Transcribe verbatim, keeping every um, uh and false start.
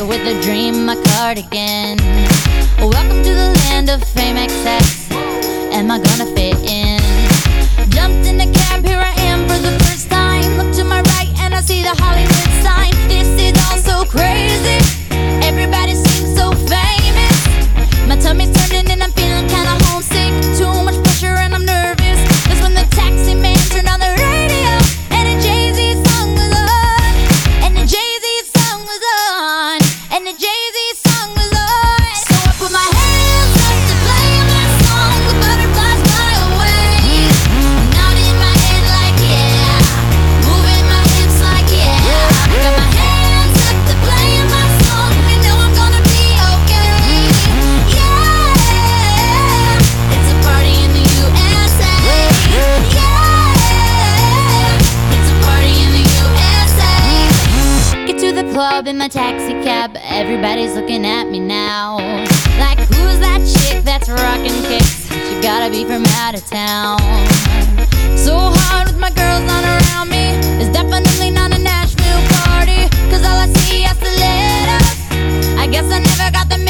with a dream, my cardigan. Welcome to the land of fame excess. Am I gonna fit in? Jumped in the cab, here I am for the first time. Look to my right and I see the Hollywood sign. This is all so crazy. Everybody seems so famous. My tummy's turning and I'm feeling kinda homesick. Too much pressure and I'm nervous. That's when the taxi man turned on the radio and a Jay-Z song was on. And the Jay-Z song was on. And the Jay-Z song was on. So I put my hands up to play my song. The butterflies fly away. Nodding my head like yeah. Moving my hips like yeah. Got my hands up to play my song. You know I'm gonna be okay. Yeah. It's a party in the U S A. Yeah. It's a party in the U S A. Get to the club in my taxi cab. Everybody's looking at me now. Like, who's that chick that's rocking kicks? She gotta be from out of town. So hard with my girls on around me. It's definitely not a Nashville party. Cause all I see are stilettos. I guess I never got the